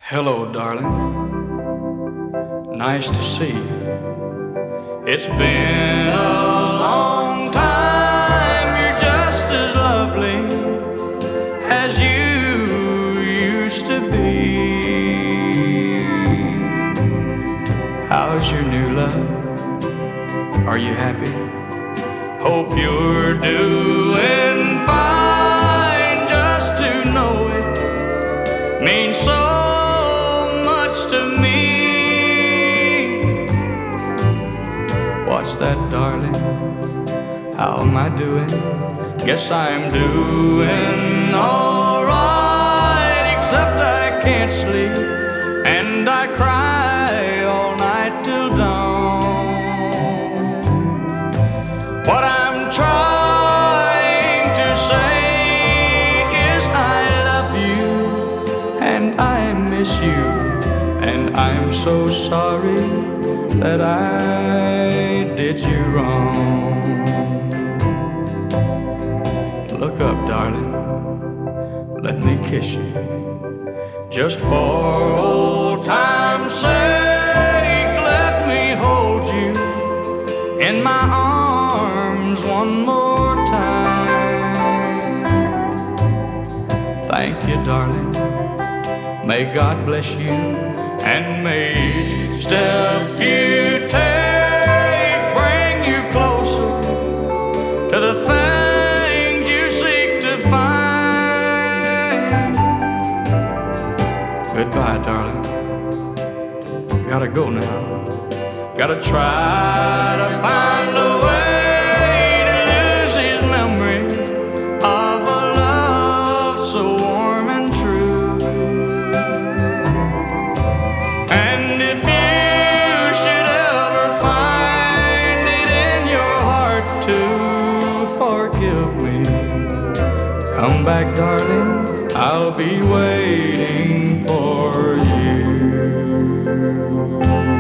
Hello, darling. Nice to see you. It's been a long time. You're just as lovely as you used to be. How's your new love? Are you happy? Hope you're doing fine. Just to know it means so to me. What's that, darling? How am I doing? Guess I'm doing alright, except I can't sleep and I cry all night till dawn. What I'm trying to say is I love you and I miss you, and I'm so sorry that I did you wrong. Look up, darling, let me kiss you, just for old time's sake. Let me hold you in my arms one more time. Thank you, darling. May God bless you, and may each step you take bring you closer to the things you seek to find. Goodbye, darling. Gotta go now. Gotta try to find a way to lose these memories of a love so warm and true. Come back, darling, I'll be waiting for you.